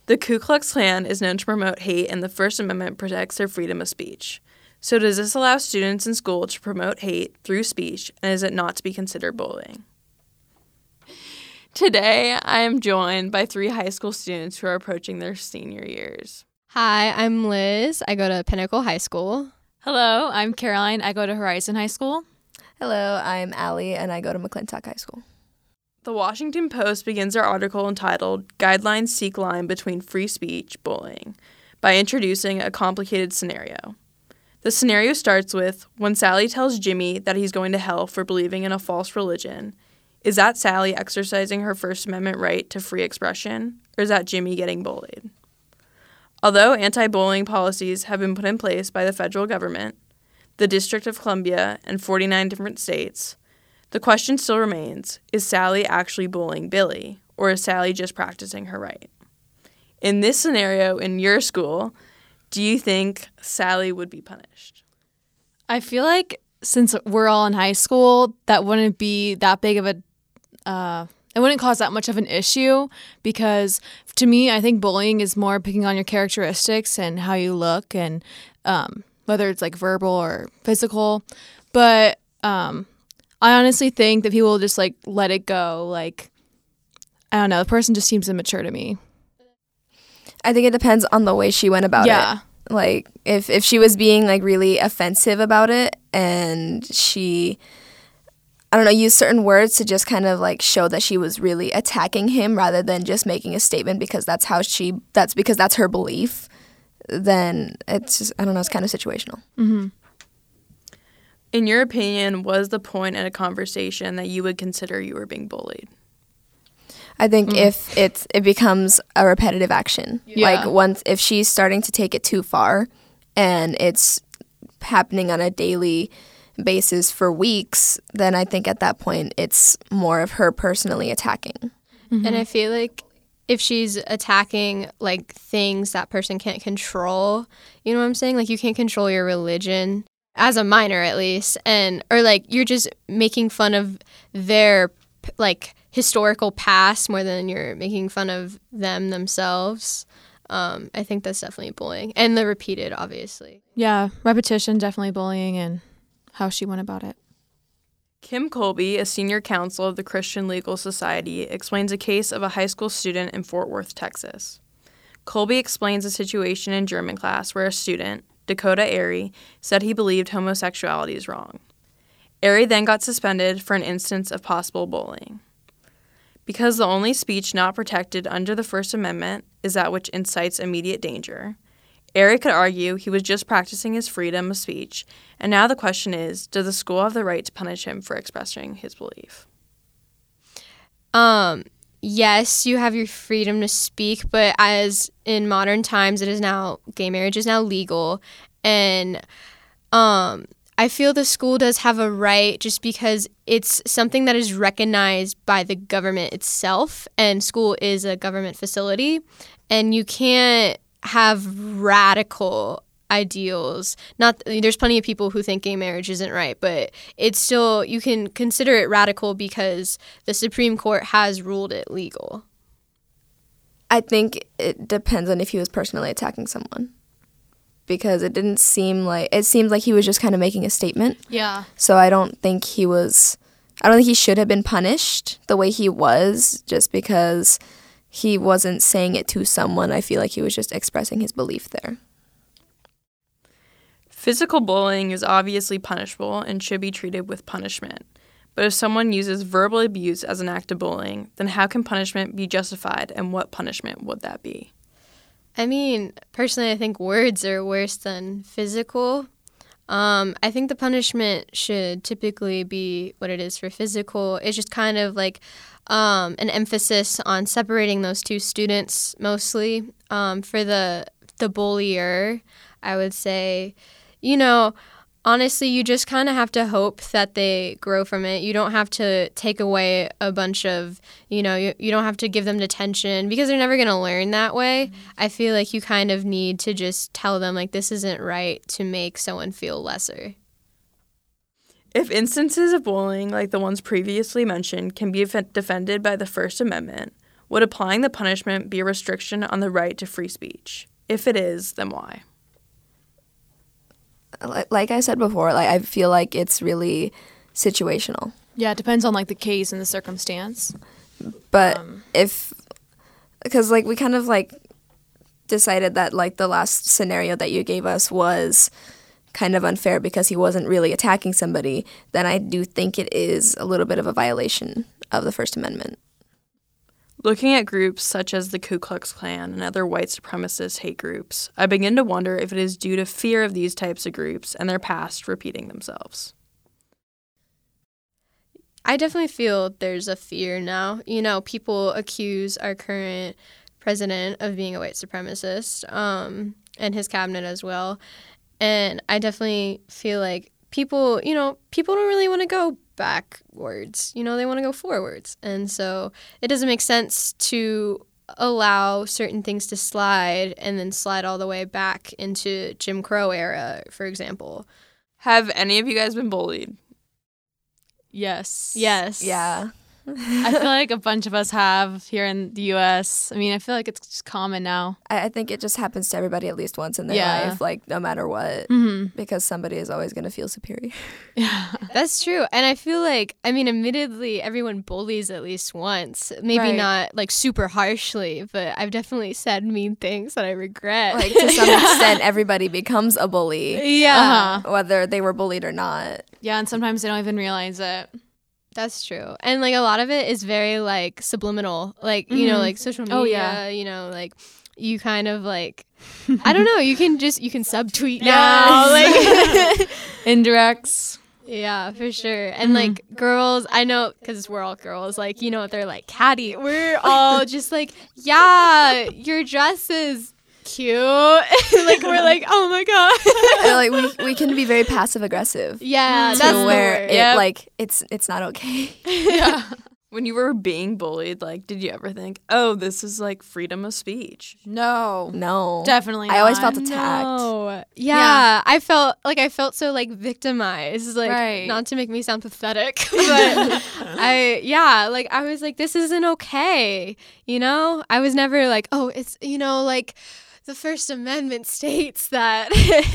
The Ku Klux Klan is known to promote hate, and the First Amendment protects their freedom of speech. So does this allow students in school to promote hate through speech, and is it not to be considered bullying? Today, I am joined by 3 high school students who are approaching their senior years. Hi, I'm Liz. I go to Pinnacle High School. Hello, I'm Caroline. I go to Horizon High School. Hello, I'm Allie, and I go to McClintock High School. The Washington Post begins their article entitled "Guidelines Seek Line Between Free Speech, Bullying" by introducing a complicated scenario. The scenario starts with, when Sally tells Jimmy that he's going to hell for believing in a false religion, is that Sally exercising her First Amendment right to free expression, or is that Jimmy getting bullied? Although anti-bullying policies have been put in place by the federal government, the District of Columbia, and 49 different states, the question still remains, is Sally actually bullying Billy, or is Sally just practicing her right? In this scenario, in your school, do you think Sally would be punished? I feel like since we're all in high school, that wouldn't be that big of a, it wouldn't cause that much of an issue because to me, I think bullying is more picking on your characteristics and how you look and whether it's like verbal or physical. But I honestly think that people will just like let it go. Like, I don't know, the person just seems immature to me. I think it depends on the way she went about it. Like, if she was being, like, really offensive about it and she, I don't know, used certain words to just kind of, like, show that she was really attacking him rather than just making a statement because that's her belief, then it's just, I don't know, it's kind of situational. Mm-hmm. In your opinion, what is the point in a conversation that you would consider you were being bullied? I think if it becomes a repetitive action, like if she's starting to take it too far and it's happening on a daily basis for weeks, then I think at that point it's more of her personally attacking. Mm-hmm. And I feel like if she's attacking like things that person can't control, you know what I'm saying? Like you can't control your religion as a minor at least, or like you're just making fun of their like historical past more than you're making fun of themselves. I think that's definitely bullying. And the repeated, obviously. Yeah, repetition, definitely bullying, and how she went about it. Kim Colby, a senior counsel of the Christian Legal Society, explains a case of a high school student in Fort Worth, Texas. Colby explains a situation in German class where a student, Dakota Airy, said he believed homosexuality is wrong. Airy then got suspended for an instance of possible bullying. Because the only speech not protected under the First Amendment is that which incites immediate danger, Airy could argue he was just practicing his freedom of speech, and now the question is, does the school have the right to punish him for expressing his belief? Yes, you have your freedom to speak, but as in modern times, gay marriage is now legal, and I feel the school does have a right just because it's something that is recognized by the government itself, and school is a government facility, and you can't have radical ideals. There's plenty of people who think gay marriage isn't right, but it's still, you can consider it radical because the Supreme Court has ruled it legal. I think it depends on if he was personally attacking someone. Because it seemed like he was just kind of making a statement. Yeah. So I don't think he should have been punished the way he was just because he wasn't saying it to someone. I feel like he was just expressing his belief there. Physical bullying is obviously punishable and should be treated with punishment. But if someone uses verbal abuse as an act of bullying, then how can punishment be justified, and what punishment would that be? I mean, personally, I think words are worse than physical. I think the punishment should typically be what it is for physical. It's just kind of like an emphasis on separating those two students mostly. For the bullier, I would say, honestly, you just kind of have to hope that they grow from it. You don't have to take away a bunch of, you don't have to give them detention because they're never going to learn that way. Mm-hmm. I feel like you kind of need to just tell them, like, this isn't right to make someone feel lesser. If instances of bullying, like the ones previously mentioned, can be defended by the First Amendment, Would applying the punishment be a restriction on the right to free speech? If it is, then why? Like I said before, like I feel like it's really situational. Yeah, it depends on like the case and the circumstance. But because like we kind of like decided that like the last scenario that you gave us was kind of unfair because he wasn't really attacking somebody, then I do think it is a little bit of a violation of the First Amendment. Looking at groups such as the Ku Klux Klan and other white supremacist hate groups, I begin to wonder if it is due to fear of these types of groups and their past repeating themselves. I definitely feel there's a fear now. You know, people accuse our current president of being a white supremacist, and his cabinet as well. And I definitely feel like people don't really want to go backwards. You know, they want to go forwards. And so it doesn't make sense to allow certain things to slide and then slide all the way back into Jim Crow era, for example. Have any of you guys been bullied? Yes. Yeah. I feel like a bunch of us have here in the U.S. I mean, I feel like it's just common now. I think it just happens to everybody at least once in their life, like no matter what, because somebody is always going to feel superior. Yeah, that's true. And I feel like, I mean, admittedly, everyone bullies at least once. Maybe not like super harshly, but I've definitely said mean things that I regret. Like to some extent, everybody becomes a bully. Yeah. Whether they were bullied or not. Yeah, and sometimes they don't even realize it. That's true. And like a lot of it is very like subliminal, like, you know, like social media, you know, like you kind of like, I don't know, you can subtweet now. Like indirects. Yeah, for sure. And like girls, I know, because we're all girls, like, you know, they're like catty. We're all just like, yeah, your dress is cute. Like we're like, oh my god. Like we can be very passive aggressive. Yeah, to that's where it like it's not okay. Yeah. When you were being bullied, like, did you ever think, oh, this is like freedom of speech? No, definitely not. I always felt attacked. No. Yeah, I felt so like victimized, like not to make me sound pathetic, but I was like, this isn't okay, you know. I was never like, oh, it's, you know, like the First Amendment states that.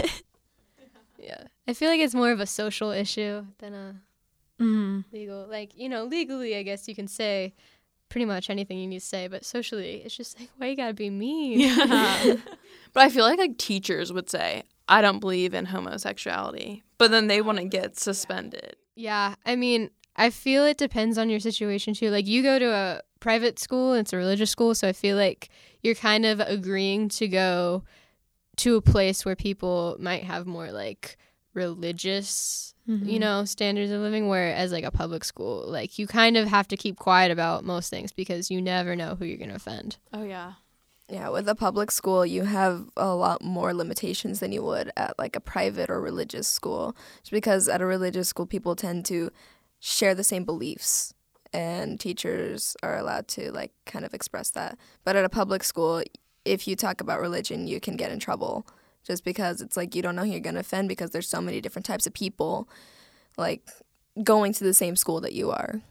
Yeah, I feel like it's more of a social issue than a legal. Like, you know, legally, I guess you can say pretty much anything you need to say, but socially, it's just like, why you gotta be mean? Yeah. But I feel like teachers would say, I don't believe in homosexuality, but then they want to get suspended. Yeah, I mean, I feel it depends on your situation too. Like, you go to a private school, it's a religious school, so I feel like you're kind of agreeing to go to a place where people might have more like religious, you know, standards of living, whereas like a public school, like you kind of have to keep quiet about most things because you never know who you're going to offend. Oh, yeah. Yeah, with a public school, you have a lot more limitations than you would at like a private or religious school. Just because at a religious school, people tend to share the same beliefs and teachers are allowed to like kind of express that. But at a public school, if you talk about religion, you can get in trouble just because it's like you don't know who you're going to offend because there's so many different types of people like going to the same school that you are.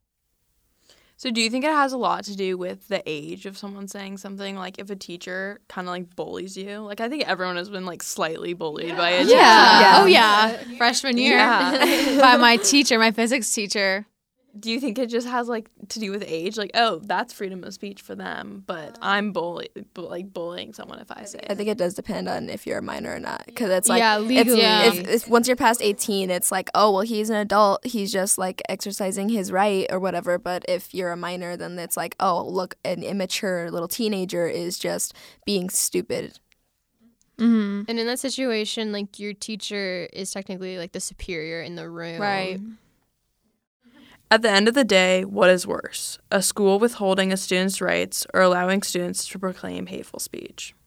So do you think it has a lot to do with the age of someone saying something? Like if a teacher kind of like bullies you? Like I think everyone has been like slightly bullied by a teacher. Yeah. Oh, yeah. Freshman year. Yeah. By my teacher, my physics teacher. Do you think it just has like to do with age? Like, oh, that's freedom of speech for them, but I'm bullying someone if I say it. I think it does depend on if you're a minor or not, because it's like legally. If once you're past 18, it's like, oh well, he's an adult, he's just like exercising his right or whatever. But if you're a minor, then it's like, oh look, an immature little teenager is just being stupid. And in that situation, like your teacher is technically like the superior in the room, Right. At the end of the day, what is worse? A school withholding a student's rights or allowing students to proclaim hateful speech?